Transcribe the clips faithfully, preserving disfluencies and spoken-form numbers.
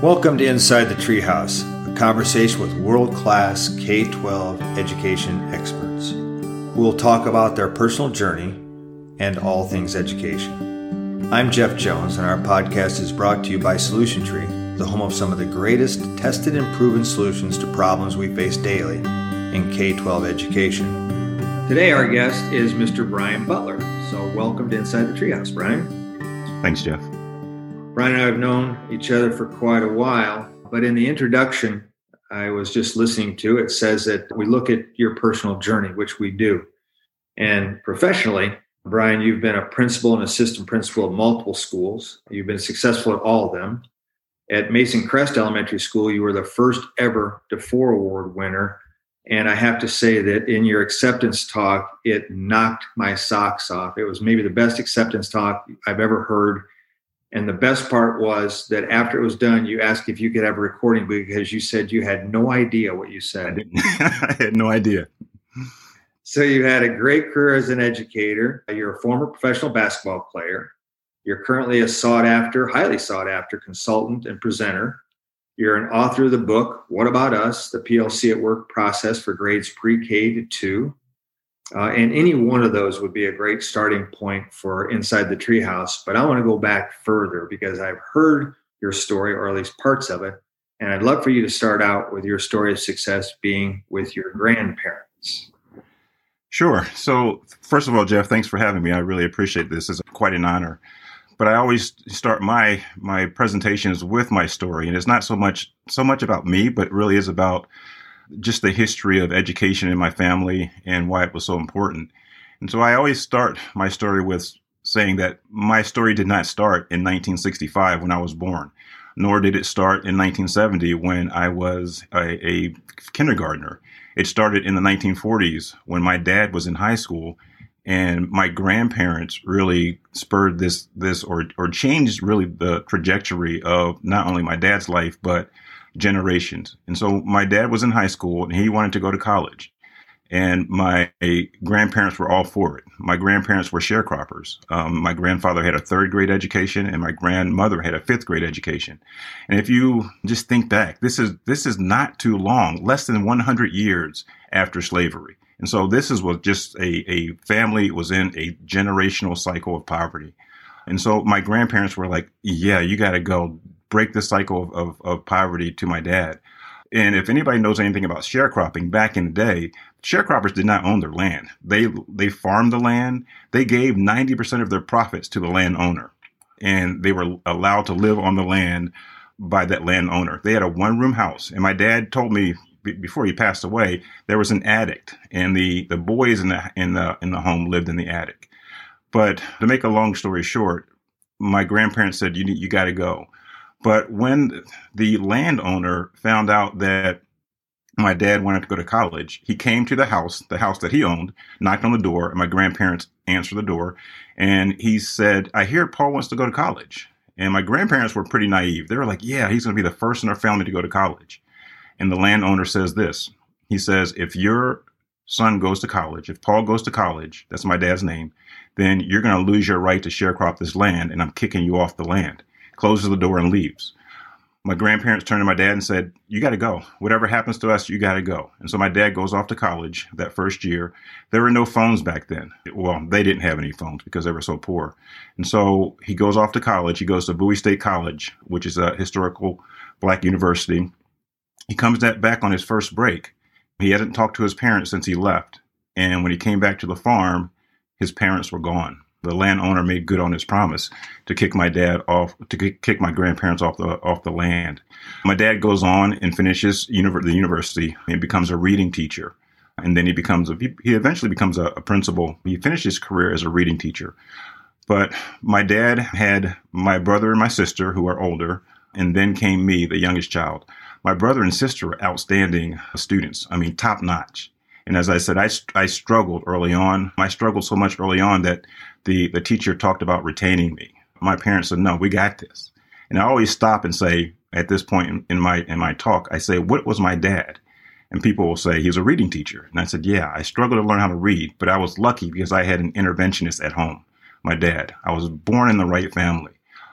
Welcome to Inside the Treehouse, a conversation with world-class K twelve education experts who will talk about their personal journey and all things education. I'm Jeff Jones, and our podcast is brought to you by Solution Tree, the home of some of the greatest tested and proven solutions to problems we face daily in K twelve education. Today, our guest is Mister Brian Butler. So welcome to Inside the Treehouse, Brian. Thanks, Jeff. Brian and I have known each other for quite a while, but in the introduction I was just listening to, it says that we look at your personal journey, which we do. And professionally, Brian, you've been a principal and assistant principal at multiple schools. You've been successful at all of them. At Mason Crest Elementary School, you were the first ever DeFore Award winner. And I have to say that in your acceptance talk, it knocked my socks off. It was maybe the best acceptance talk I've ever heard. And the best part was that after it was done, you asked if you could have a recording because you said you had no idea what you said. I, didn't. I had no idea. So you had a great career as an educator. You're a former professional basketball player. You're currently a sought after, highly sought after consultant and presenter. You're an author of the book, What About Us? The P L C at Work Process for Grades Pre-K to two. Uh, and any one of those would be a great starting point for Inside the Treehouse. But I want to go back further because I've heard your story, or at least parts of it. And I'd love for you to start out with your story of success being with your grandparents. Sure. So first of all, Jeff, thanks for having me. I really appreciate this. It's quite an honor. But I always start my my presentations with my story. And it's not so much so much about me, but really is about just the history of education in my family and why it was so important. And so I always start my story with saying that my story did not start in nineteen sixty-five when I was born, nor did it start in nineteen seventy when I was a, a kindergartner. It started in the nineteen forties when my dad was in high school, and my grandparents really spurred this, this or, or changed really the trajectory of not only my dad's life, but generations. And so my dad was in high school and he wanted to go to college. And my grandparents were all for it. My grandparents were sharecroppers. Um, my grandfather had a third grade education and my grandmother had a fifth grade education. And if you just think back, this is this is not too long, less than one hundred years after slavery. And so this is what just a, a family was in a generational cycle of poverty. And so my grandparents were like, yeah, you got to go break the cycle of, of, of poverty to my dad. And if anybody knows anything about sharecropping, back in the day, sharecroppers did not own their land. They they farmed the land. They gave ninety percent of their profits to the landowner. And they were allowed to live on the land by that landowner. They had a one-room house. And my dad told me b- before he passed away, there was an attic. And the, the boys in the, in the in the home lived in the attic. But to make a long story short, my grandparents said, you, you got to go. But when the landowner found out that my dad wanted to go to college, he came to the house, the house that he owned, knocked on the door, and my grandparents answered the door. And he said, I hear Paul wants to go to college. And my grandparents were pretty naive. They were like, yeah, he's going to be the first in our family to go to college. And the landowner says this. He says, if your son goes to college, if Paul goes to college, that's my dad's name, then you're going to lose your right to sharecrop this land, and I'm kicking you off the land. Closes the door and leaves. My grandparents turned to my dad and said, you got to go. Whatever happens to us, you got to go. And so my dad goes off to college that first year. There were no phones back then. Well, they didn't have any phones because they were so poor. And so he goes off to college. He goes to Bowie State College, which is a historical Black university. He comes back on his first break. He hadn't talked to his parents since he left. And when he came back to the farm, his parents were gone. The landowner made good on his promise to kick my dad off, to kick my grandparents off the off the land. My dad goes on and finishes univer- the university and becomes a reading teacher. And then he becomes a, he eventually becomes a, a principal. He finished his career as a reading teacher. But my dad had my brother and my sister who are older, and then came me, the youngest child. My brother and sister were outstanding students. I mean, top notch. And as I said, I, I struggled early on. I struggled so much early on that the, the teacher talked about retaining me. My parents said, no, we got this. And I always stop and say, at this point in, in my in my talk, I say, what was my dad? And people will say, he's a reading teacher. And I said, yeah, I struggled to learn how to read, but I was lucky because I had an interventionist at home, my dad. I was born in the right family.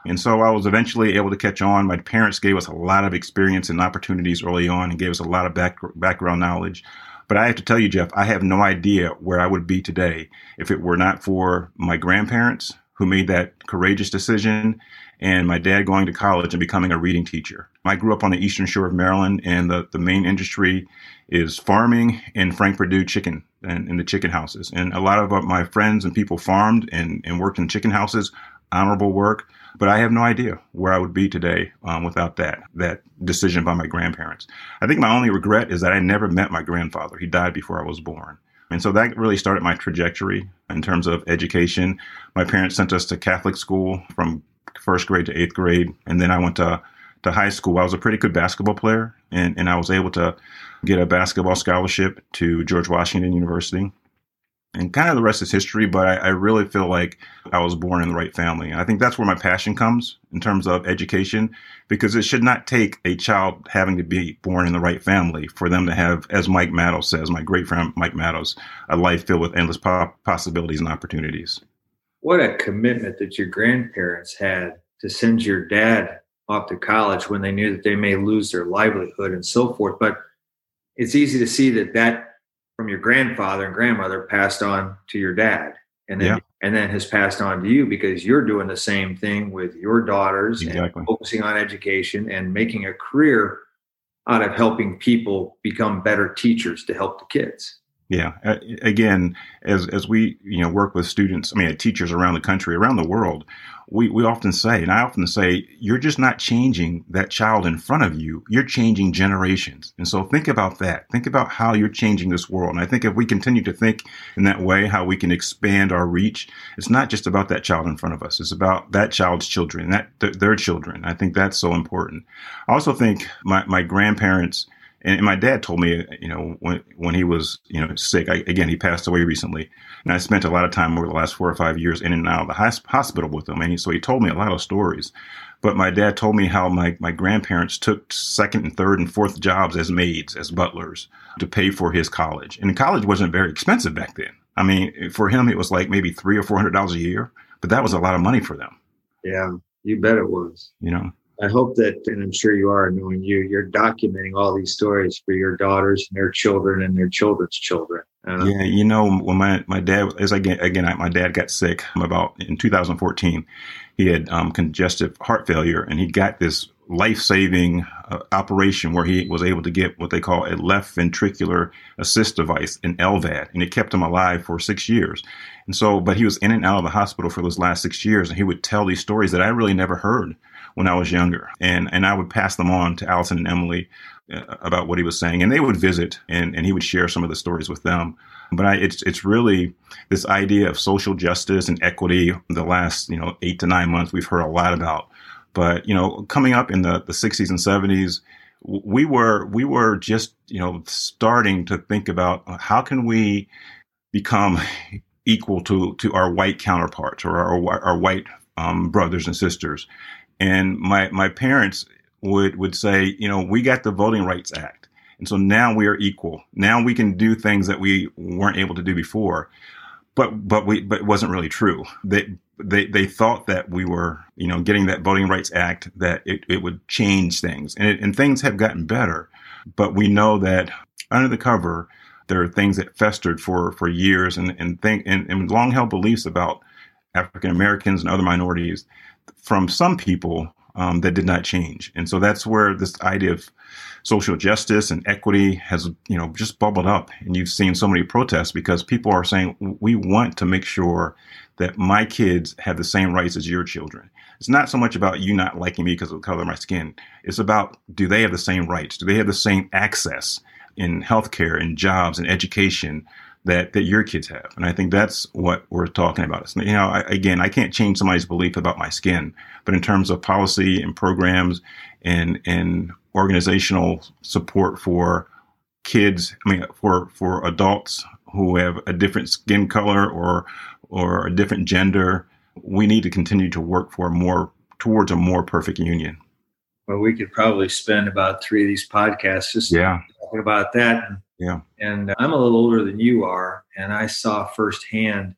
And so I was eventually able to catch on. My parents gave us a lot of experience and opportunities early on and gave us a lot of back, background knowledge. But I have to tell you, Jeff, I have no idea where I would be today if it were not for my grandparents who made that courageous decision and my dad going to college and becoming a reading teacher. I grew up on the eastern shore of Maryland, and the, the main industry is farming and Frank Perdue chicken and in the chicken houses. And a lot of my friends and people farmed and, and worked in chicken houses, honorable work. But I have no idea where I would be today um, without that, that decision by my grandparents. I think my only regret is that I never met my grandfather. He died before I was born. And so that really started my trajectory in terms of education. My parents sent us to Catholic school from first grade to eighth grade. And then I went to, to high school. I was a pretty good basketball player, and, and I was able to get a basketball scholarship to George Washington University. And kind of the rest is history, but I, I really feel like I was born in the right family. And I think that's where my passion comes in terms of education, because it should not take a child having to be born in the right family for them to have, as Mike Maddows says, my great friend Mike Maddows, a life filled with endless po- possibilities and opportunities. What a commitment that your grandparents had to send your dad off to college when they knew that they may lose their livelihood and so forth. But it's easy to see that that from your grandfather and grandmother passed on to your dad, and then yeah. and then has passed on to you, because you're doing the same thing with your daughters, exactly. and focusing on education and making a career out of helping people become better teachers to help the kids. Yeah. Uh, again, as as we you know work with students, I mean, teachers around the country, around the world, we, we often say, and I often say, you're just not changing that child in front of you. You're changing generations. And so think about that. Think about how you're changing this world. And I think if we continue to think in that way, how we can expand our reach, it's not just about that child in front of us. It's about that child's children, that th- their children. I think that's so important. I also think my, my grandparents, and my dad told me, you know, when when he was, you know, sick, I, again, he passed away recently. And I spent a lot of time over the last four or five years in and out of the hospital with him. And he, so he told me a lot of stories. But my dad told me how my, my grandparents took second and third and fourth jobs as maids, as butlers, to pay for his college. And college wasn't very expensive back then. I mean, for him, it was like maybe three or four hundred dollars a year. But that was a lot of money for them. Yeah, you bet it was. You know. I hope that, and I'm sure you are, knowing you, you're documenting all these stories for your daughters and their children and their children's children. Uh, yeah, you know, when my, my dad, as again, again, my dad got sick about in two thousand fourteen. He had um, congestive heart failure, and he got this life-saving uh, operation where he was able to get what they call a left ventricular assist device, an L V A D, and it kept him alive for six years. And so, but he was in and out of the hospital for those last six years, and he would tell these stories that I really never heard when I was younger. And and I would pass them on to Allison and Emily uh, about what he was saying. And they would visit, and, and he would share some of the stories with them. But I, it's it's really this idea of social justice and equity. The last, you know, eight to nine months, we've heard a lot about. But, you know, coming up in the, the sixties and seventies, we were we were just, you know, starting to think about how can we become equal to, to our white counterparts or our, our white um, brothers and sisters. And my, my parents would, would say, you know, we got the Voting Rights Act. And so now we are equal. Now we can do things that we weren't able to do before. But but we but it wasn't really true. They they they thought that we were, you know, getting that Voting Rights Act, that it, it would change things. And it, and things have gotten better. But we know that under the cover, there are things that festered for, for years and, and think and, and long held beliefs about African Americans and other minorities from some people um, that did not change. And so that's where this idea of social justice and equity has, you know, just bubbled up. And you've seen so many protests because people are saying, we want to make sure that my kids have the same rights as your children. It's not so much about you not liking me because of the color of my skin. It's about, do they have the same rights? Do they have the same access in healthcare and jobs and education that, that your kids have? And I think that's what we're talking about. It's, you know, I, again, I can't change somebody's belief about my skin, but in terms of policy and programs and, and organizational support for kids, I mean, for, for adults who have a different skin color or, or a different gender, we need to continue to work for more, towards a more perfect union. Well, we could probably spend about three of these podcasts just yeah. talking about that. Yeah. And I'm a little older than you are, and I saw firsthand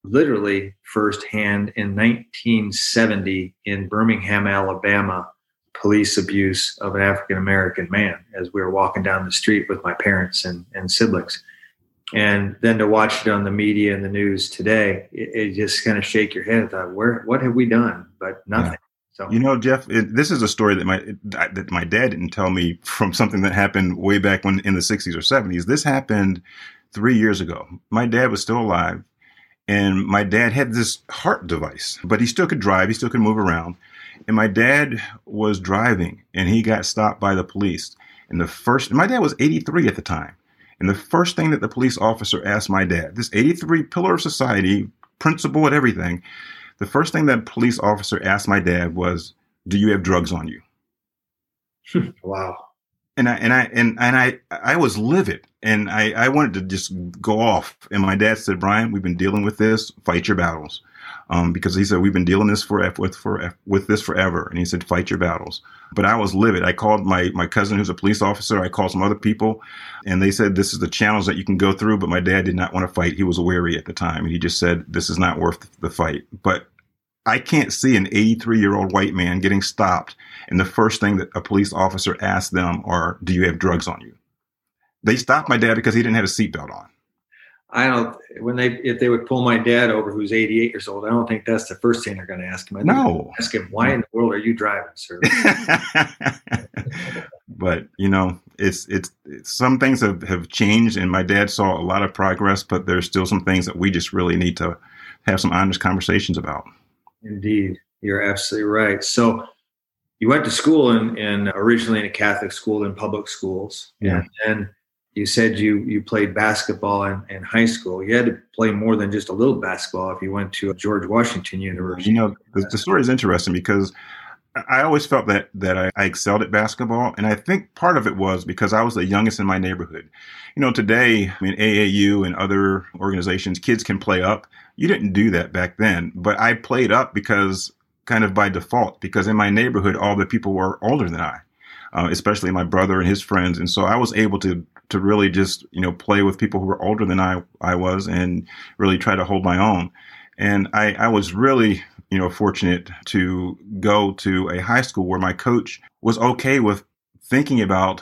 literally firsthand in nineteen seventy in Birmingham, Alabama, police abuse of an African-American man as we were walking down the street with my parents and, and siblings. And then to watch it on the media and the news today, it, it just kind of shake your head. I thought, where, what have we done? But nothing. Yeah. So, you know, Jeff, it, this is a story that my that my dad didn't tell me from something that happened way back when in the sixties or seventies. This happened three years ago. My dad was still alive, and my dad had this heart device, but he still could drive. He still could move around. And my dad was driving, and he got stopped by the police. And the first, my dad was eighty-three at the time. And the first thing that the police officer asked my dad, this eighty-three pillar of society, principal and everything, the first thing that police officer asked my dad was, "Do you have drugs on you?" Wow. And I and I and, and I I was livid, and I, I wanted to just go off. And my dad said, "Brian, we've been dealing with this. Fight your battles." Um, because he said, we've been dealing this for, with for with this forever. And he said, fight your battles. But I was livid. I called my, my cousin, who's a police officer. I called some other people, and they said, this is the challenge that you can go through. But my dad did not want to fight. He was wary at the time. And he just said, this is not worth the fight. But I can't see an eighty-three-year-old white man getting stopped, and the first thing that a police officer asked them are, do you have drugs on you? They stopped my dad because he didn't have a seatbelt on. I don't, when they, if they would pull my dad over, who's eighty-eight years old, I don't think that's the first thing they're going to ask him. I no. Ask him, why in the world are you driving, sir? But, you know, it's, it's, it's, some things have, have changed, and my dad saw a lot of progress, but there's still some things that we just really need to have some honest conversations about. Indeed. You're absolutely right. So you went to school in, in originally in a Catholic school, in public schools. Yeah. And then you said you, you played basketball in, in high school. You had to play more than just a little basketball if you went to George Washington University. You know, the, the story is interesting because I always felt that that I, I excelled at basketball. And I think part of it was because I was the youngest in my neighborhood. You know, today, I mean, A A U and other organizations, kids can play up. You didn't do that back then. But I played up because kind of by default, because in my neighborhood, all the people were older than I, uh, especially my brother and his friends. And so I was able to to really just, you know, play with people who were older than I, I was and really try to hold my own. And I, I was really, you know, fortunate to go to a high school where my coach was okay with thinking about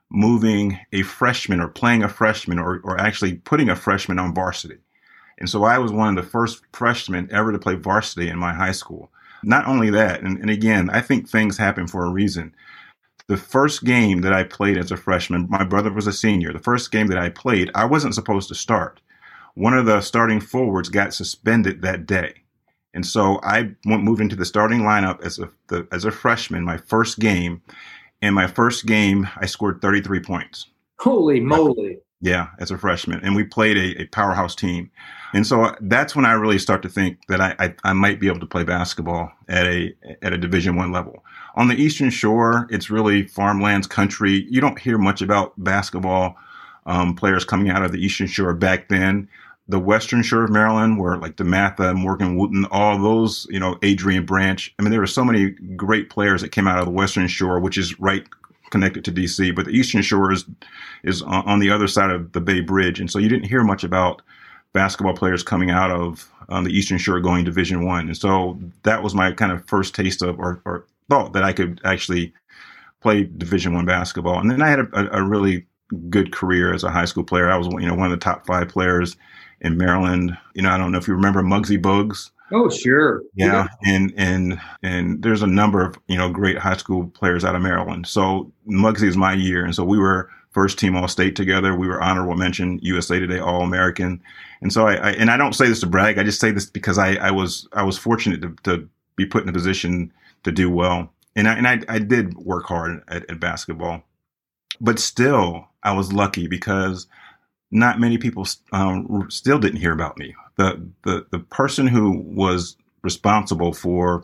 moving a freshman or playing a freshman or, or actually putting a freshman on varsity. And so I was one of the first freshmen ever to play varsity in my high school. Not only that, and, and again, I think things happen for a reason. The first game that I played as a freshman, my brother was a senior. The first game that I played, I wasn't supposed to start. One of the starting forwards got suspended that day. And so I went, moved into the starting lineup as a, the, as a freshman, my first game. And my first game, I scored thirty-three points. Holy moly. Yeah, as a freshman. And we played a, a powerhouse team. And so that's when I really start to think that I, I, I might be able to play basketball at a at a Division One level. On the Eastern Shore, it's really farmlands, country. You don't hear much about basketball um, players coming out of the Eastern Shore back then. The Western Shore of Maryland, where like DeMatha, Morgan Wooten, all those, you know, Adrian Branch. I mean, there were so many great players that came out of the Western Shore, which is right connected to D C. But the Eastern Shore is is on the other side of the Bay Bridge, and so you didn't hear much about basketball players coming out of um, the Eastern Shore going Division One. And so that was my kind of first taste of or, or thought that I could actually play Division One basketball. And then I had a, a really good career as a high school player. I was, you know, one of the top five players in Maryland. You know, I don't know if you remember Muggsy Bogues. Oh, sure. Yeah. yeah. And, and, and there's a number of, you know, great high school players out of Maryland. So Muggsy is my year. And so we were first team All-State together. We were honorable mention U S A Today All-American. And so I, I, and I don't say this to brag. I just say this because I, I was, I was fortunate to, to be put in a position to do well. And I, and I, I did work hard at, at basketball, but still I was lucky because not many people um, still didn't hear about me. The, the, the person who was responsible for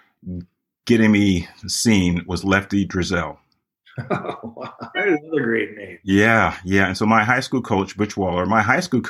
getting me seen was Lefty Drizel. Oh, wow. That is another great name. Yeah, yeah. And so my high school coach, Butch Waller, my high school coach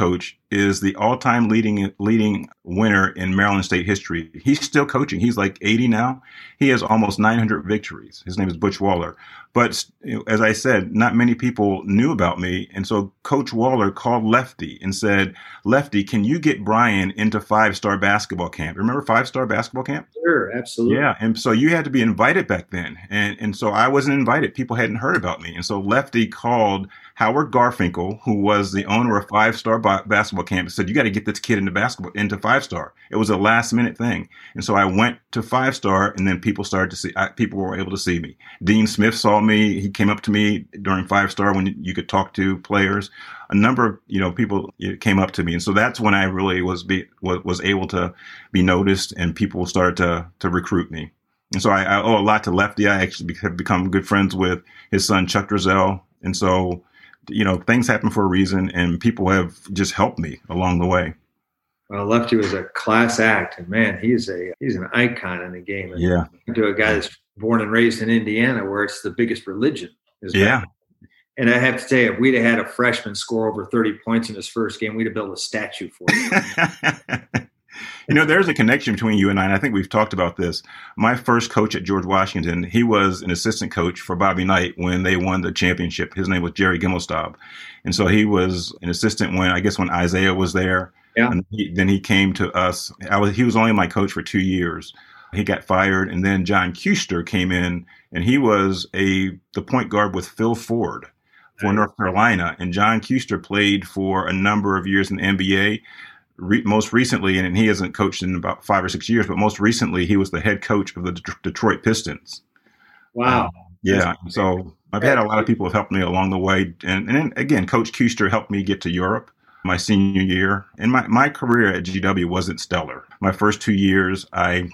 is the all-time leading leading winner in Maryland State history. He's still coaching. He's like eighty now. He has almost nine hundred victories. His name is Butch Waller. But you know, as I said, not many people knew about me. And so Coach Waller called Lefty and said, Lefty, can you get Brian into five-star basketball camp? Remember five-star basketball camp? Sure, absolutely. Yeah. And so you had to be invited back then. And, and so I wasn't invited. People hadn't heard about me. And so Lefty called Howard Garfinkel, who was the owner of Five-Star ba- Basketball Camp, and said, you got to get this kid into basketball, into Five-Star. It was a last-minute thing. And so I went to Five-Star, and then people started to see, I, people were able to see me. Dean Smith saw me. He came up to me during Five-Star when you could talk to players. A number of, you know, people came up to me. And so that's when I really was be, was, was able to be noticed, and people started to, to recruit me. And so I, I owe a lot to Lefty. I actually have become good friends with his son, Chuck Drizel. And so, you know, things happen for a reason, and people have just helped me along the way. Well, Lefty was a class act, and man, he's a he's an icon in the game. And yeah. To a guy that's born and raised in Indiana, where it's the biggest religion. Is yeah. basketball. And I have to tell you, if we'd have had a freshman score over thirty points in his first game, we'd have built a statue for him. You know, there's a connection between you and I, and I think we've talked about this. My first coach at George Washington, he was an assistant coach for Bobby Knight when they won the championship. His name was Jerry Gimelstob. And so he was an assistant when, I guess, when Isaiah was there. Yeah. And he, then he came to us. I was, he was only my coach for two years. He got fired. And then John Kuester came in, and he was a the point guard with Phil Ford for North Carolina. And John Kuester played for a number of years in the N B A. Re- most recently, and he hasn't coached in about five or six years, but most recently he was the head coach of the De- Detroit Pistons. Wow. Um, yeah. So I've had a lot of people have helped me along the way. And, and then, again, Coach Kuester helped me get to Europe my senior year. And my, my career at G W wasn't stellar. My first two years, I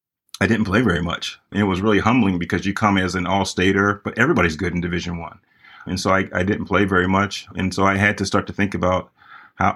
I didn't play very much. And it was really humbling because you come as an all-stater, but everybody's good in Division One. And so I, I didn't play very much. And so I had to start to think about how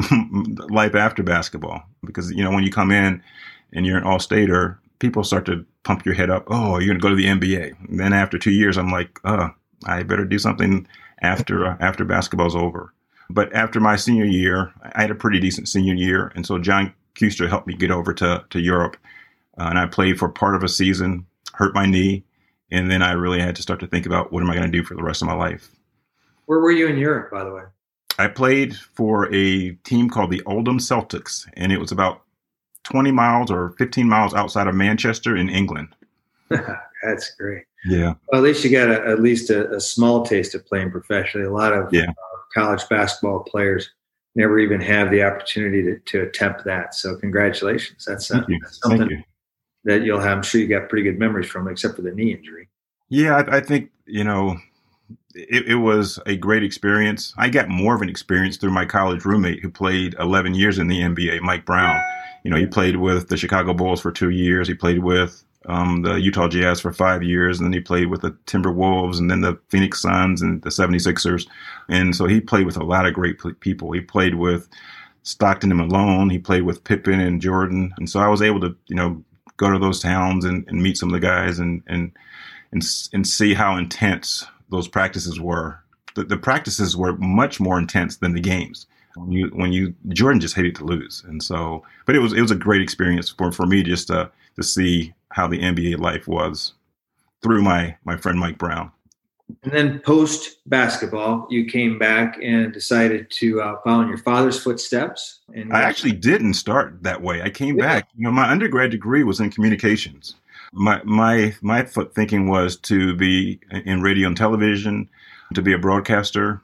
life after basketball, because, you know, when you come in and you're an all-stater, people start to pump your head up. Oh, you're going to go to the N B A. And then after two years, I'm like, oh, I better do something after, uh, after basketball's over. But after my senior year, I had a pretty decent senior year. And so John Kuester helped me get over to, to Europe. Uh, and I played for part of a season, hurt my knee. And then I really had to start to think about, what am I going to do for the rest of my life? Where were you in Europe, by the way? I played for a team called the Oldham Celtics, and it was about twenty miles or fifteen miles outside of Manchester in England. That's great. Yeah. Well, at least you got a, at least a, a small taste of playing professionally. A lot of yeah. uh, college basketball players never even have the opportunity to, to attempt that. So congratulations. That's, uh, that's something Thank you. that you'll have. I'm sure you got pretty good memories from, except for the knee injury. Yeah, I, I think, you know, It, it was a great experience. I got more of an experience through my college roommate who played eleven years in the N B A, Mike Brown. You know, he played with the Chicago Bulls for two years. He played with um, the Utah Jazz for five years. And then he played with the Timberwolves and then the Phoenix Suns and the seventy-sixers. And so he played with a lot of great people. He played with Stockton and Malone. He played with Pippen and Jordan. And so I was able to, you know, go to those towns and, and meet some of the guys and, and, and, and see how intense those practices were. The, the practices were much more intense than the games. When you, when you, Jordan just hated to lose. And so, but it was, it was a great experience for, for me just to, to see how the N B A life was through my, my friend, Mike Brown. And then post basketball, you came back and decided to uh, follow in your father's footsteps. And I actually didn't start that way. I came yeah. back, you know, my undergrad degree was in communications. My my my thinking was to be in radio and television, to be a broadcaster.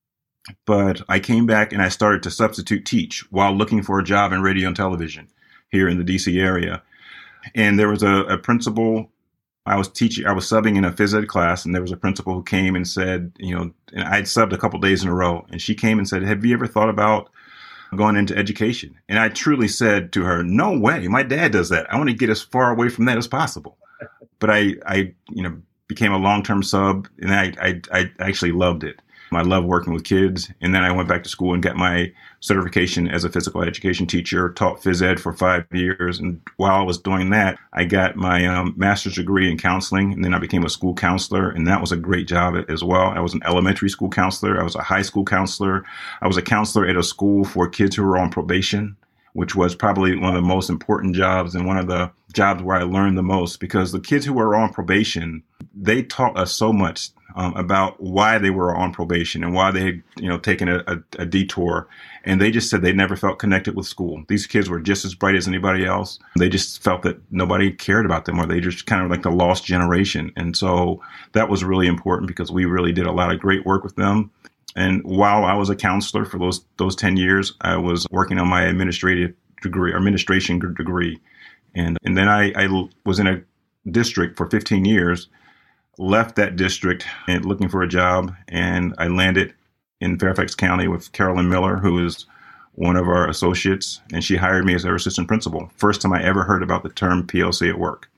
But I came back and I started to substitute teach while looking for a job in radio and television here in the D C area. And there was a, a principal. I was teaching. I was subbing in a phys ed class, and there was a principal who came and said, you know, and I'd subbed a couple days in a row, and she came and said, "Have you ever thought about going into education?" And I truly said to her, "No way. My dad does that. I want to get as far away from that as possible." But I, I, you know, became a long-term sub, and I, I, I actually loved it. I love working with kids. And then I went back to school and got my certification as a physical education teacher, taught phys ed for five years. And while I was doing that, I got my um, master's degree in counseling. And then I became a school counselor. And that was a great job as well. I was an elementary school counselor. I was a high school counselor. I was a counselor at a school for kids who were on probation, which was probably one of the most important jobs and one of the jobs where I learned the most, because the kids who were on probation, they taught us so much um, about why they were on probation and why they had, you know, taken a, a, a detour. And they just said they never felt connected with school. These kids were just as bright as anybody else. They just felt that nobody cared about them, or they just kind of like the lost generation. And so that was really important because we really did a lot of great work with them. And while I was a counselor for those those ten years, I was working on my administrative degree, administration degree. And and then I, I was in a district for fifteen years, left that district and looking for a job, and I landed in Fairfax County with Carolyn Miller, who is one of our associates, and she hired me as her assistant principal. First time I ever heard about the term P L C at work.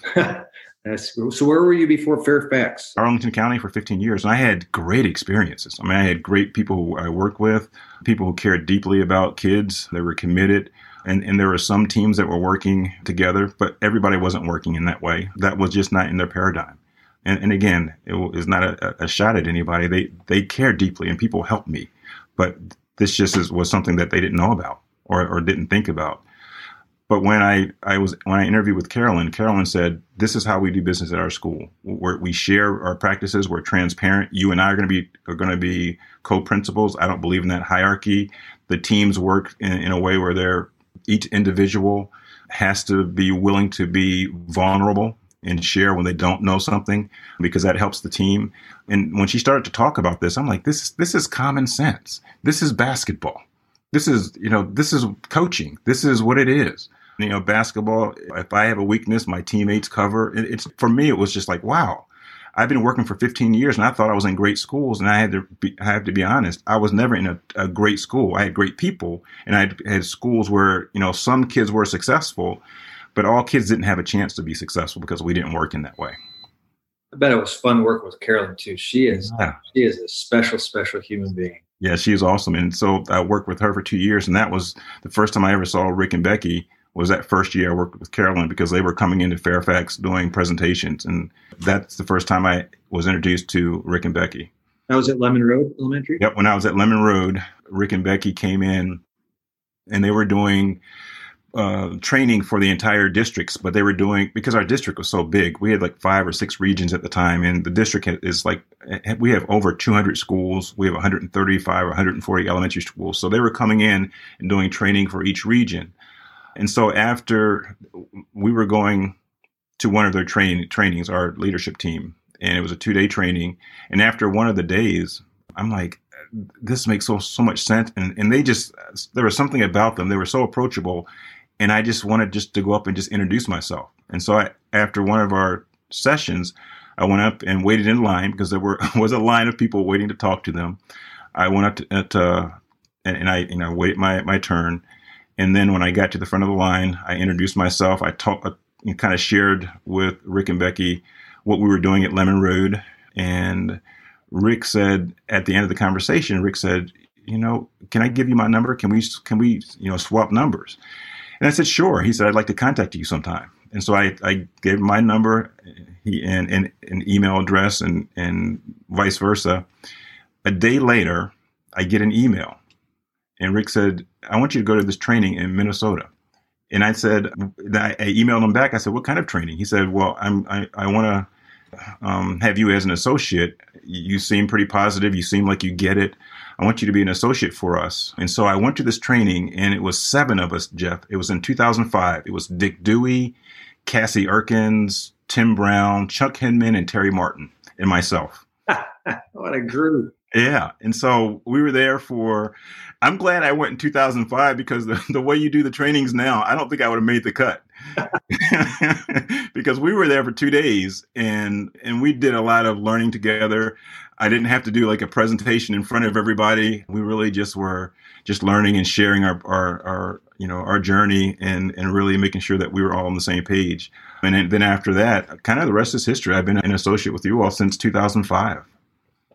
That's cool. So where were you before Fairfax? Arlington County for fifteen years, and I had great experiences. I mean, I had great people who I worked with, people who cared deeply about kids. They were committed. And, and there were some teams that were working together, but everybody wasn't working in that way. That was just not in their paradigm. And, and again, it is not a, a shot at anybody. They they care deeply, and people helped me. But this just is, was something that they didn't know about or, or didn't think about. But when I, I was when I interviewed with Carolyn, Carolyn said, "This is how we do business at our school. We're, we share our practices. We're transparent. You and I are going to be are going to be co-principals. I don't believe in that hierarchy. The teams work in, in a way where they're each individual has to be willing to be vulnerable and share when they don't know something, because that helps the team." And when she started to talk about this, I'm like, this, this is common sense. This is basketball. This is, you know, this is coaching. This is what it is. You know, basketball, if I have a weakness, my teammates cover. It, it's for me, it was just like, wow. I've been working for fifteen years, and I thought I was in great schools. And I had to be, I have to be honest, I was never in a, a great school. I had great people, and I had, had schools where, you know, some kids were successful, but all kids didn't have a chance to be successful because we didn't work in that way. I bet it was fun working with Carolyn too. She is, yeah. she is a special, special human being. Yeah, she is awesome. And so I worked with her for two years, and that was the first time I ever saw Rick and Becky. Was that first year I worked with Carolyn, because they were coming into Fairfax doing presentations. And that's the first time I was introduced to Rick and Becky. That was at Lemon Road Elementary? Yep. When I was at Lemon Road, Rick and Becky came in, and they were doing uh, training for the entire districts, but they were doing, because our district was so big, we had like five or six regions at the time. And the district is like, we have over two hundred schools. We have one hundred thirty-five or one hundred forty elementary schools. So they were coming in and doing training for each region. And so after we were going to one of their train trainings, our leadership team, and it was a two day training. And after one of the days, I'm like, this makes so, so much sense. And, and they just, there was something about them. They were so approachable. And I just wanted just to go up and just introduce myself. And so I, after one of our sessions, I went up and waited in line, because there were was a line of people waiting to talk to them. I went up to, to and, and I, you know, waited my, my turn. And then when I got to the front of the line, I introduced myself. I talked, uh, kind of shared with Rick and Becky what we were doing at Lemon Road. And Rick said, at the end of the conversation, Rick said, you know, can I give you my number? Can we, can we, you know, swap numbers? And I said, sure. He said, I'd like to contact you sometime. And so I, I gave him my number he, and, and an email address, and, and vice versa. A day later, I get an email. And Rick said, I want you to go to this training in Minnesota. And I said, I emailed him back. I said, what kind of training? He said, well, I'm, I, I want to um, have you as an associate. You seem pretty positive. You seem like you get it. I want you to be an associate for us. And so I went to this training, and it was seven of us, Jeff. It was in two thousand five. It was Dick Dewey, Cassie Erkins, Tim Brown, Chuck Hinman, and Terry Martin, and myself. What a group. Yeah. And so we were there for, I'm glad I went in two thousand five, because the, the way you do the trainings now, I don't think I would have made the cut. Because we were there for two days and, and we did a lot of learning together. I didn't have to do like a presentation in front of everybody. We really just were just learning and sharing our, our, our you know, our journey, and, and really making sure that we were all on the same page. And then after that, kind of the rest is history. I've been an associate with you all since two thousand five.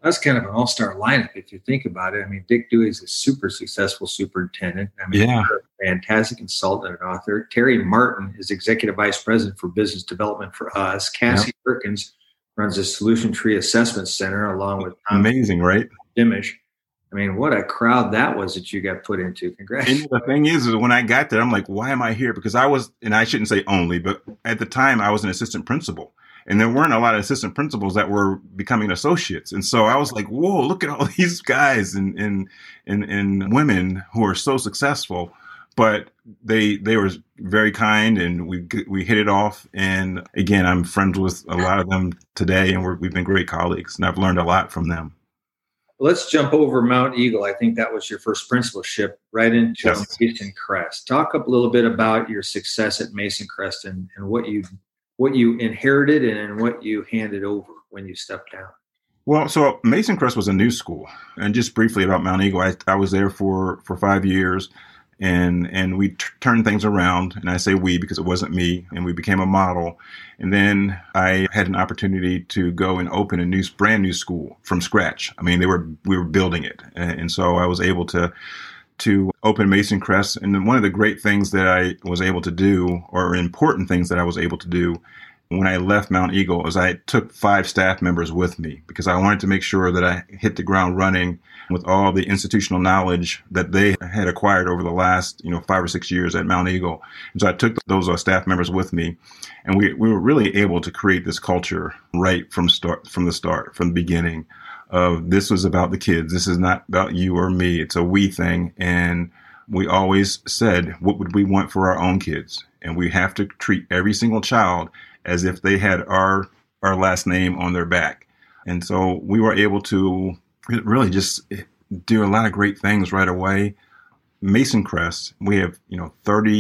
That's kind of an all-star lineup if you think about it. I mean, Dick Dewey's a super successful superintendent. I mean, Yeah. a fantastic consultant and author. Terry Martin is executive vice president for business development for us. Cassie yep. Perkins runs the Solution Tree Assessment Center along with Tom amazing, right? Dimish. I mean, what a crowd that was that you got put into. Congratulations. And the thing is, is when I got there, I'm like, why am I here? Because I was, and I shouldn't say only, but at the time I was an assistant principal. And there weren't a lot of assistant principals that were becoming associates. And so I was like, whoa, look at all these guys and, and, and, and women who are so successful. But they they were very kind, and we we hit it off. And again, I'm friends with a lot of them today, and we're, we've been great colleagues, and I've learned a lot from them. Let's jump over Mount Eagle. I think that was your first principalship, right into yes. Mason Crest. Talk a little bit about your success at Mason Crest and, and what you what you inherited and what you handed over when you stepped down. Well, so Mason Crest was a new school. And just briefly about Mount Eagle, I, I was there for, for five years. And and we t- turned things around, and I say we because it wasn't me, and we became a model. And then I had an opportunity to go and open a new, brand new school from scratch. I mean, they were we were building it, and, and so I was able to to open Mason Crest. And one of the great things that I was able to do, or important things that I was able to do, when I left Mount Eagle, is I took five staff members with me because I wanted to make sure that I hit the ground running with all the institutional knowledge that they had acquired over the last, you know, five or six years at Mount Eagle. And so I took those uh, staff members with me, and we we were really able to create this culture right from start, from the start, from the beginning. Of this was about the kids. This is not about you or me. It's a we thing, and we always said, what would we want for our own kids? And we have to treat every single child as if they had our our last name on their back. And so we were able to really just do a lot of great things right away. Mason Crest, we have, you know,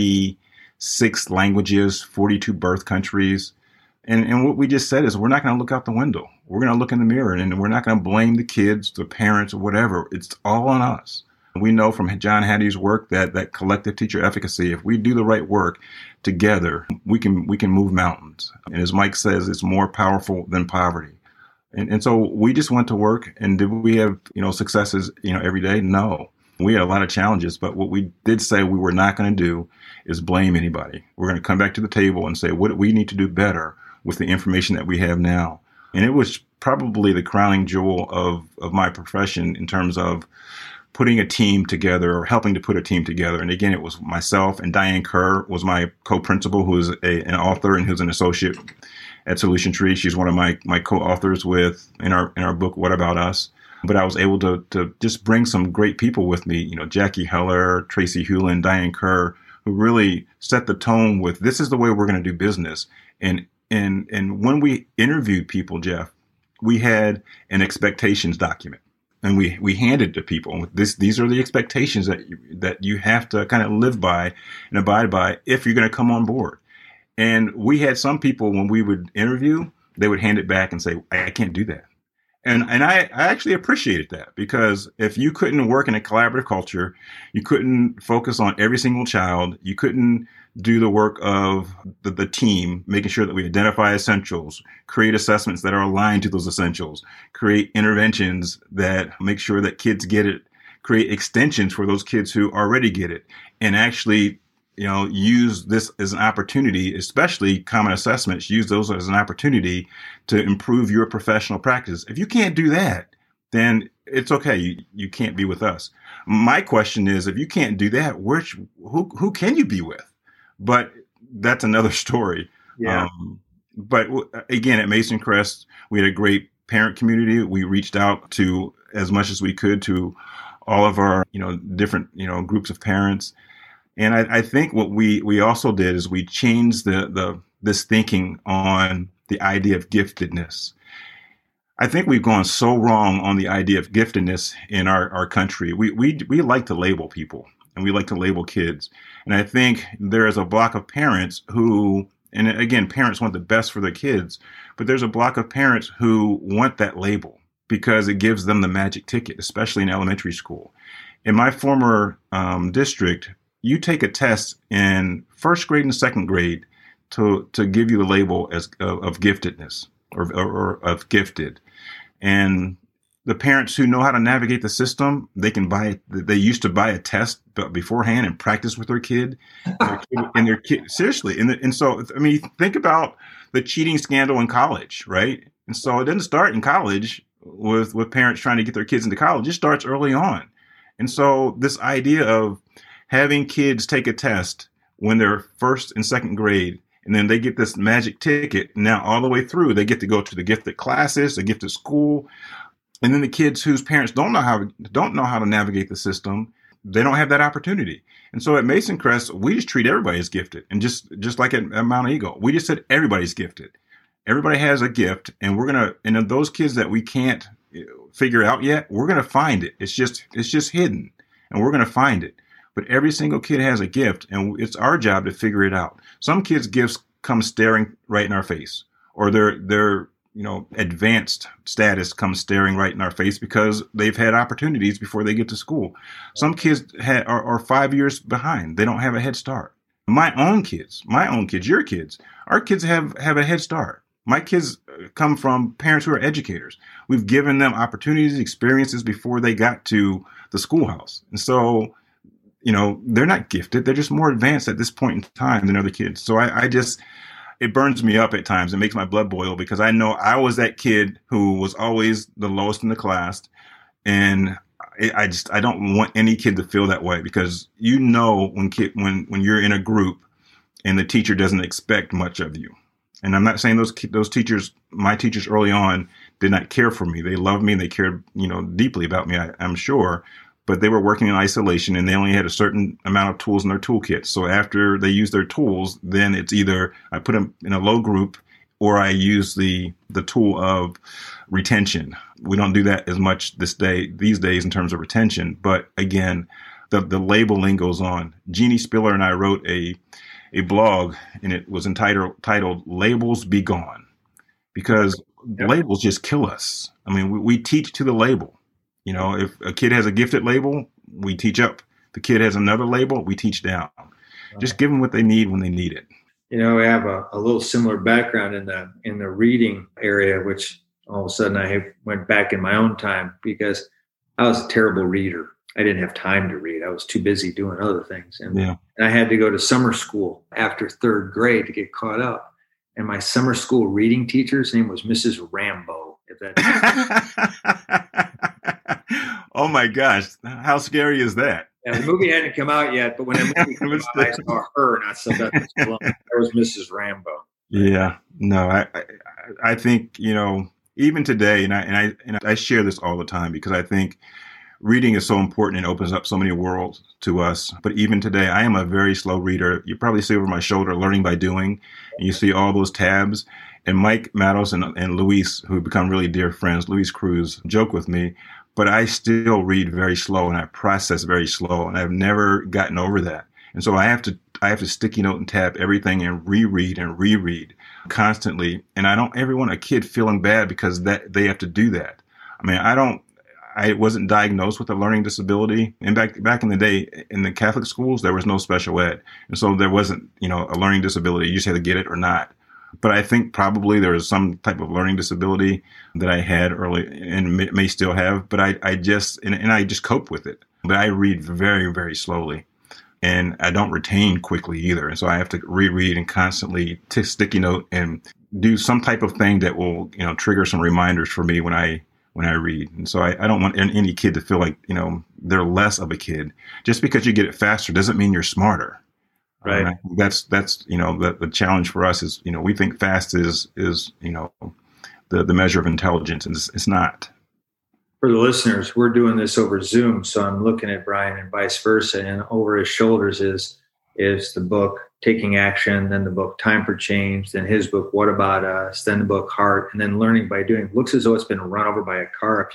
thirty-six languages, forty-two birth countries. And, and what we just said is we're not going to look out the window. We're going to look in the mirror, and we're not going to blame the kids, the parents, or whatever. It's all on us. We know from John Hattie's work that that collective teacher efficacy, if we do the right work together, we can we can move mountains. And as Mike says, it's more powerful than poverty. And, and so we just went to work. And did we have, you know, successes, you know, every day? No. We had a lot of challenges. But what we did say we were not going to do is blame anybody. We're going to come back to the table and say, what do we need to do better with the information that we have now? And it was probably the crowning jewel of, of my profession in terms of putting a team together or helping to put a team together. And again, it was myself, and Diane Kerr was my co-principal, who is a, an author and who's an associate at Solution Tree. She's one of my, my co-authors with in our in our book, What About Us? But I was able to to just bring some great people with me, you know, Jackie Heller, Tracy Hewlin, Diane Kerr, who really set the tone with this is the way we're going to do business. And and and when we interviewed people, Jeff, we had an expectations document. And we, we handed it to people. This, these are the expectations that you, that you have to kind of live by and abide by if you're going to come on board. And we had some people, when we would interview, they would hand it back and say, I can't do that. And and I, I actually appreciated that, because if you couldn't work in a collaborative culture, you couldn't focus on every single child, you couldn't do the work of the, the team, making sure that we identify essentials, create assessments that are aligned to those essentials, create interventions that make sure that kids get it, create extensions for those kids who already get it, and actually, you know, use this as an opportunity, especially common assessments, use those as an opportunity to improve your professional practice. If you can't do that, then it's okay. You, you can't be with us. My question is, if you can't do that, which, who, who can you be with? But that's another story. Yeah. Um, but w- again, at Mason Crest, we had a great parent community. We reached out to as much as we could to all of our, you know, different, you know, groups of parents. And I, I think what we, we also did is we changed the, the this thinking on the idea of giftedness. I think we've gone so wrong on the idea of giftedness in our, our country. We, we we like to label people, and we like to label kids. And I think there is a block of parents who, and again, parents want the best for their kids, but there's a block of parents who want that label because it gives them the magic ticket, especially in elementary school. In my former um, district, you take a test in first grade and second grade to to give you the label as of, of giftedness or, or, or of gifted. And The parents who know how to navigate the system, they can buy, they used to buy a test beforehand and practice with their kid and their kid, and their kid seriously. And, the, and so, I mean, think about the cheating scandal in college, right? And so it didn't start in college with, with parents trying to get their kids into college. It starts early on. And so this idea of having kids take a test when they're first and second grade, and then they get this magic ticket. Now all the way through, they get to go to the gifted classes, the gifted school. And then the kids whose parents don't know how don't know how to navigate the system, they don't have that opportunity. And so at Mason Crest, we just treat everybody as gifted. And just, just like at, at Mount Eagle, we just said everybody's gifted. Everybody has a gift, and we're gonna and of those kids that we can't figure out yet, we're gonna find it. It's just it's just hidden, and we're gonna find it. But every single kid has a gift, and it's our job to figure it out. Some kids' gifts come staring right in our face, or their their you know advanced status comes staring right in our face because they've had opportunities before they get to school. Some kids ha- are, are five years behind; they don't have a head start. My own kids, my own kids, your kids, our kids have have a head start. My kids come from parents who are educators. We've given them opportunities, experiences before they got to the schoolhouse, and so. You know, they're not gifted. They're just more advanced at this point in time than other kids. So I, I just, it burns me up at times. It makes my blood boil because I know I was that kid who was always the lowest in the class. And I, I just, I don't want any kid to feel that way because you know when kid, when, when you're in a group and the teacher doesn't expect much of you. And I'm not saying those, those teachers, my teachers early on did not care for me. They loved me and they cared, you know, deeply about me, I, I'm sure. But they were working in isolation and they only had a certain amount of tools in their toolkit. So after they use their tools, then it's either I put them in a low group or I use the the tool of retention. We don't do that as much this day these days in terms of retention. But again, the, the labeling goes on. Jeannie Spiller and I wrote a a blog and it was entitled titled Labels Be Gone because yep. labels just kill us. I mean, we, we teach to the label. You know, if a kid has a gifted label, we teach up. If the kid has another label, we teach down. Just give them what they need when they need it. You know, we have a, a little similar background in the in the reading area, which all of a sudden I went back in my own time because I was a terrible reader. I didn't have time to read. I was too busy doing other things. And, yeah. and I had to go to summer school after third grade to get caught up. And my summer school reading teacher's name was Missus Rambo. If that Oh my gosh, how scary is that? Yeah, the movie hadn't come out yet, but when the movie came out, I saw her, not Sylvester Stallone. There was Missus Rambo. Yeah, no, I, I, I think you know, even today, and I and I and I share this all the time because I think reading is so important and opens up so many worlds to us. But even today, I am a very slow reader. You probably see over my shoulder, learning by doing, and you see all those tabs. And Mike Matos and, and Luis, who have become really dear friends, Luis Cruz, joke with me, but I still read very slow and I process very slow, and I've never gotten over that. And so I have to I have to sticky note and tab everything and reread and reread constantly. And I don't ever want a kid feeling bad because that they have to do that. I mean, I don't. I wasn't diagnosed with a learning disability, and back back in the day in the Catholic schools there was no special ed, and so there wasn't you know a learning disability. You just had to get it or not. But I think probably there was some type of learning disability that I had early and may, may still have. But I, I just, and, and I just cope with it. But I read very, very slowly. And I don't retain quickly either. And so I have to reread and constantly t- sticky note and do some type of thing that will, you know, trigger some reminders for me when I when I read. And so I, I don't want any kid to feel like, you know, they're less of a kid. Just because you get it faster doesn't mean you're smarter. Right. Um, that's, that's, you know, the, the challenge for us is, you know, we think fast is, is, you know, the, the measure of intelligence, and it's, it's not. For the listeners, we're doing this over Zoom. So I'm looking at Brian and vice versa, and over his shoulders is, is the book Taking Action, then the book Time for Change, then his book, What About Us, then the book Heart, and then Learning by Doing. Looks as though it's been run over by a car.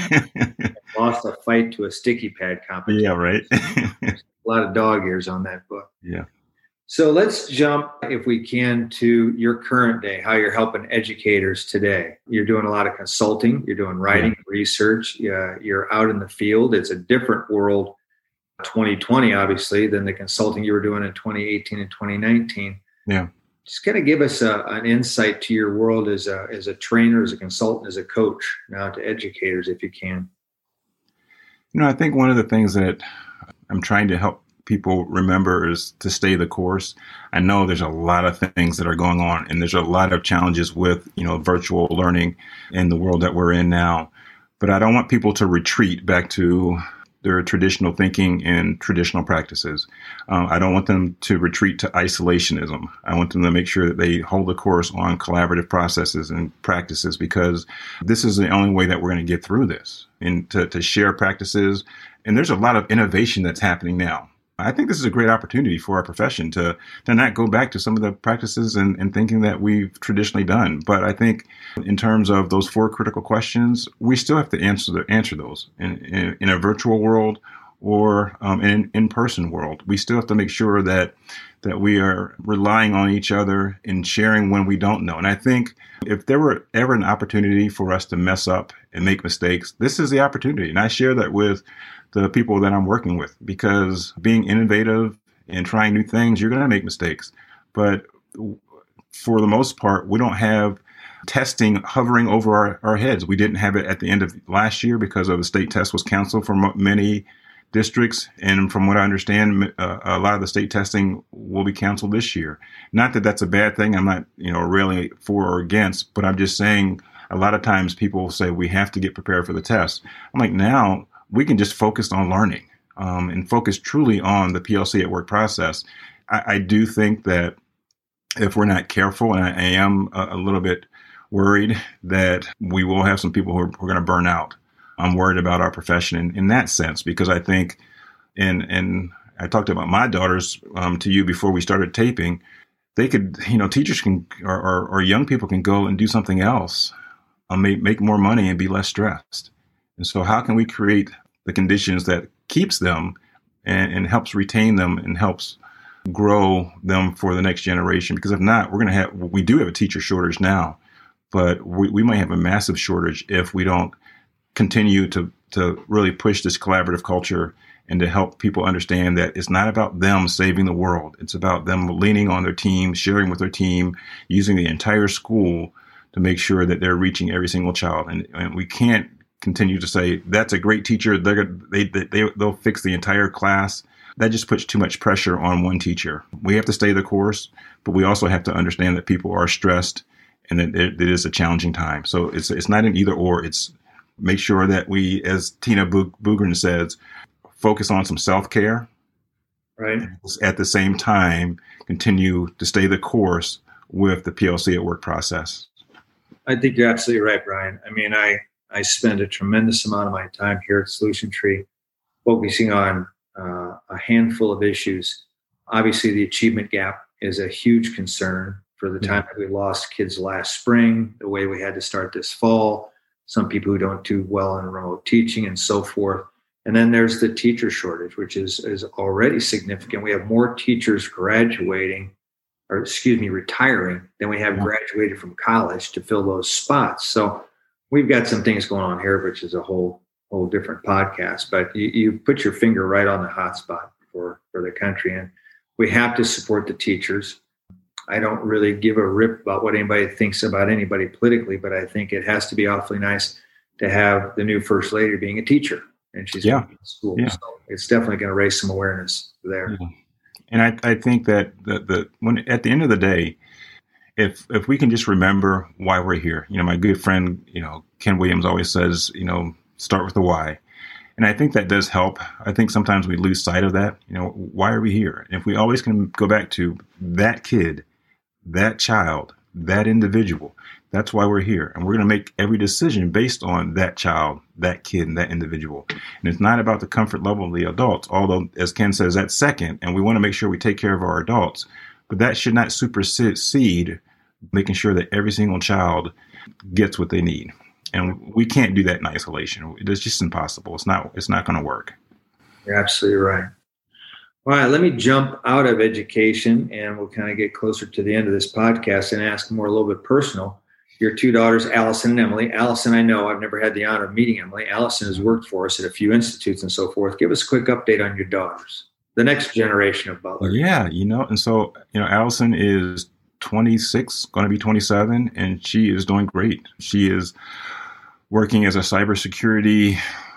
Lost a fight to a sticky pad competition. Yeah, right. A lot of dog ears on that book. Yeah. So let's jump, if we can, to your current day, how you're helping educators today. You're doing a lot of consulting. You're doing writing, yeah. research. Uh, you're out in the field. It's a different world, twenty twenty, obviously, than the consulting you were doing in twenty eighteen and twenty nineteen. Yeah. just kind of give us a, an insight to your world as a as a trainer, as a consultant, as a coach, now to educators, if you can. You know, I think one of the things that I'm trying to help people remember is to stay the course. I know there's a lot of things that are going on, and there's a lot of challenges with, you know, virtual learning in the world that we're in now. But I don't want people to retreat back to their traditional thinking and traditional practices. Uh, I don't want them to retreat to isolationism. I want them to make sure that they hold the course on collaborative processes and practices, because this is the only way that we're going to get through this, and to, to share practices. And there's a lot of innovation that's happening now. I think this is a great opportunity for our profession to, to not go back to some of the practices and, and thinking that we've traditionally done. But I think in terms of those four critical questions, we still have to answer the, answer those in, in, in a virtual world or um, in an in-person world. We still have to make sure that that we are relying on each other and sharing when we don't know. And I think if there were ever an opportunity for us to mess up and make mistakes, this is the opportunity. And I share that with the people that I'm working with, because being innovative and trying new things, you're going to make mistakes. But for the most part, we don't have testing hovering over our, our heads. We didn't have it at the end of last year because of the state test was canceled for m- many districts. And from what I understand, uh, a lot of the state testing will be canceled this year. Not that that's a bad thing. I'm not, you know, really for or against, but I'm just saying a lot of times people say we have to get prepared for the test. I'm like, now we can just focus on learning um, and focus truly on the P L C at work process. I, I do think that if we're not careful, and I, I am a, a little bit worried that we will have some people who are, who are going to burn out. I'm worried about our profession in, in that sense, because I think, and and I talked about my daughters um, to you before we started taping, they could, you know, teachers can, or, or, or young people can go and do something else, um, make, make more money and be less stressed. And so how can we create the conditions that keeps them and, and helps retain them and helps grow them for the next generation? Because if not, we're going to have, we do have a teacher shortage now, but we, we might have a massive shortage if we don't continue to, to really push this collaborative culture and to help people understand that it's not about them saving the world. It's about them leaning on their team, sharing with their team, using the entire school to make sure that they're reaching every single child. And, and we can't continue to say that's a great teacher, they're they, they they'll fix the entire class. That just puts too much pressure on one teacher. We have to stay the course, but we also have to understand that people are stressed and that it, it is a challenging time. So it's it's not an either or. It's make sure that we, as Tina Bugren says, focus on some self-care, right? At the same time, continue to stay the course with the P L C at work process. I think you're absolutely right, Brian. I mean, I I spend a tremendous amount of my time here at Solution Tree focusing on uh, a handful of issues. Obviously, the achievement gap is a huge concern for the time that we lost kids last spring, the way we had to start this fall, some people who don't do well in remote teaching and so forth. And then there's the teacher shortage, which is, is already significant. We have more teachers graduating, or excuse me, retiring than we have graduated from college to fill those spots. So we've got some things going on here, which is a whole whole different podcast. But you, you put your finger right on the hot spot for, for the country. And we have to support the teachers. I don't really give a rip about what anybody thinks about anybody politically, but I think it has to be awfully nice to have the new First Lady being a teacher. And she's yeah. in school. Yeah. So it's definitely going to raise some awareness there. Yeah. And I, I think that the, the when at the end of the day, If if we can just remember why we're here, you know, my good friend, you know, Ken Williams always says, you know, start with the why. And I think that does help. I think sometimes we lose sight of that. You know, why are we here? And if we always can go back to that kid, that child, that individual, that's why we're here. And we're going to make every decision based on that child, that kid, and that individual. And it's not about the comfort level of the adults, although, as Ken says, that's second. And we want to make sure we take care of our adults. But that should not supersede making sure that every single child gets what they need. And we can't do that in isolation. It's just impossible. It's not, it's not going to work. You're absolutely right. All right, let me jump out of education and we'll kind of get closer to the end of this podcast and ask more a little bit personal. Your two daughters, Allison and Emily. Allison, I know I've never had the honor of meeting Emily. Allison has worked for us at a few institutes and so forth. Give us a quick update on your daughters, the next generation of butlers. Yeah, you know, and so, you know, Allison is twenty-six, going to be twenty-seven, and she is doing great. She is working as a cybersecurity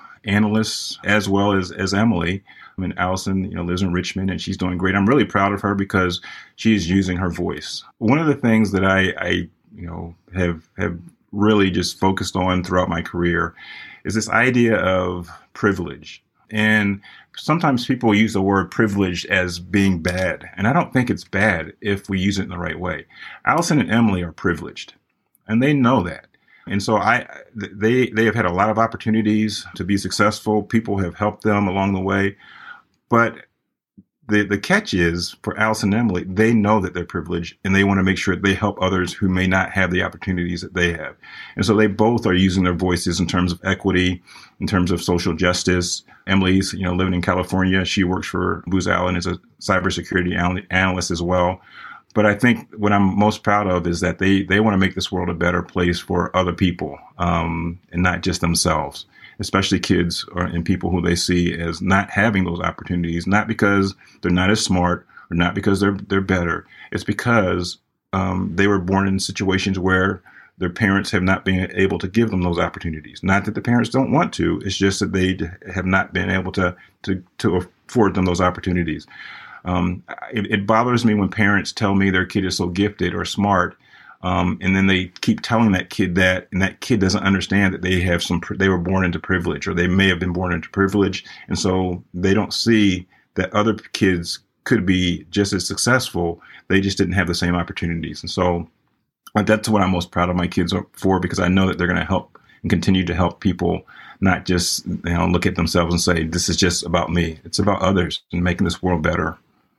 analyst as well as, as Emily. I mean, Allison, you know, lives in Richmond, and she's doing great. I'm really proud of her because she's using her voice. One of the things that I, I you know, have have really just focused on throughout my career is this idea of privilege. And sometimes people use the word privilege as being bad, and I don't think it's bad if we use it in the right way. Allison and Emily are privileged, and they know that. And so I, they, they have had a lot of opportunities to be successful. People have helped them along the way. But the the catch is, for Allison and Emily, they know that they're privileged, and they want to make sure they help others who may not have the opportunities that they have. And so they both are using their voices in terms of equity, in terms of social justice. Emily's, you know, living in California. She works for Booz Allen as a cybersecurity anal- analyst as well. But I think what I'm most proud of is that they, they want to make this world a better place for other people, um, and not just themselves, especially kids or, and people who they see as not having those opportunities, not because they're not as smart or not because they're they're better. It's because um, they were born in situations where their parents have not been able to give them those opportunities. Not that the parents don't want to, it's just that they have not been able to to, to afford them those opportunities. Um, it, it bothers me when parents tell me their kid is so gifted or smart, um, and then they keep telling that kid that, and that kid doesn't understand that they have some, they were born into privilege, or they may have been born into privilege, and so they don't see that other kids could be just as successful. They just didn't have the same opportunities, and so that's what I'm most proud of my kids for, because I know that they're going to help and continue to help people, not just, you know, look at themselves and say, this is just about me. It's about others and making this world better.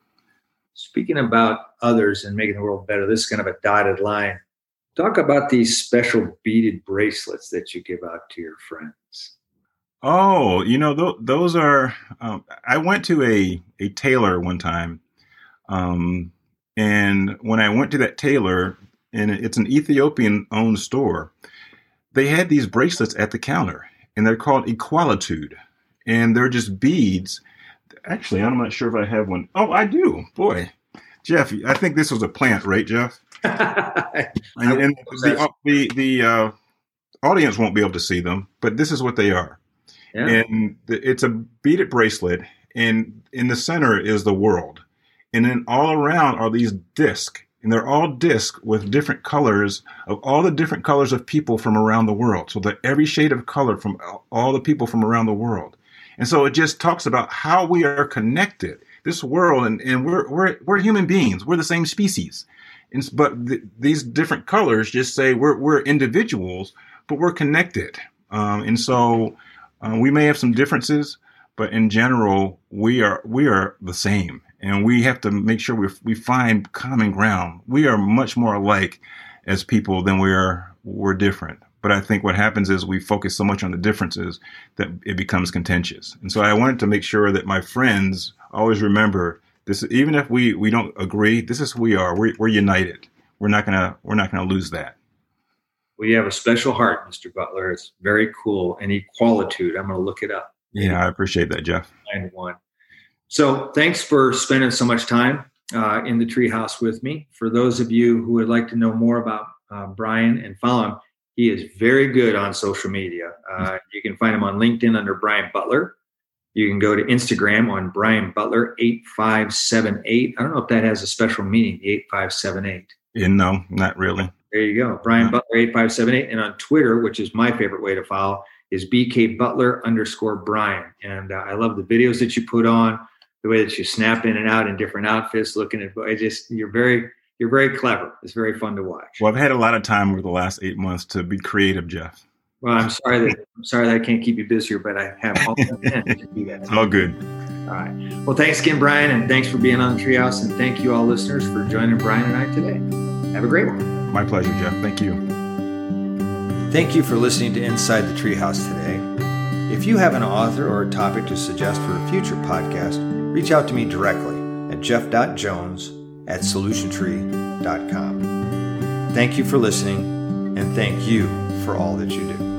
Speaking about others and making the world better, this is kind of a dotted line. Talk about these special beaded bracelets that you give out to your friends. Oh, you know, th- those are, um, I went to a, a tailor one time. Um, and when I went to that tailor, and it's an Ethiopian owned store, they had these bracelets at the counter, and they're called Equalitude, and they're just beads. Actually, I'm not sure if I have one. Oh, I do. Boy, Jeff, I think this was a plant, right, Jeff? and and the the, the uh, audience won't be able to see them, but this is what they are. Yeah. And it's a beaded bracelet, and in the center is the world. And then all around are these discs, and they're all discs with different colors of all the different colors of people from around the world. So that every shade of color from all the people from around the world. And so it just talks about how we are connected, this world, and, and we're, we're, we're human beings. We're the same species. And, but th- these different colors just say we're, we're individuals, but we're connected. Um, and so uh, we may have some differences, but in general, we are, we are the same. And we have to make sure we we find common ground. We are much more alike as people than we are, we're different. But I think what happens is we focus so much on the differences that it becomes contentious. And so I wanted to make sure that my friends always remember this. Even if we, we don't agree, this is who we are. We're, we're united. We're not gonna we're not gonna lose that. Well, you have a special heart, Mister Butler. It's very cool. And Equalitude. I'm gonna look it up. Yeah, I appreciate that, Jeff. Nine one. So thanks for spending so much time uh, in the treehouse with me. For those of you who would like to know more about uh, Brian and follow him, he is very good on social media. Uh, you can find him on LinkedIn under Brian Butler. You can go to Instagram on Brian Butler eight five seven eight. I don't know if that has a special meaning, the eight five seven eight. Yeah, no, not really. There you go. Brian no. Butler eight five seven eight. And on Twitter, which is my favorite way to follow, is B K Butler underscore Brian. And uh, I love the videos that you put on, the way that you snap in and out in different outfits, looking at, I just, you're very, you're very clever. It's very fun to watch. Well, I've had a lot of time over the last eight months to be creative, Jeff. Well, I'm sorry that I'm sorry that I can't keep you busier, but I have all the intent to do that. It's all good. All right. Well, thanks again, Brian, and thanks for being on the Treehouse, and thank you all listeners for joining Brian and I today. Have a great one. My pleasure, Jeff. Thank you. Thank you for listening to Inside the Treehouse today. If you have an author or a topic to suggest for a future podcast, reach out to me directly at jeff dot jones at solution tree dot com. Thank you for listening, and thank you for all that you do.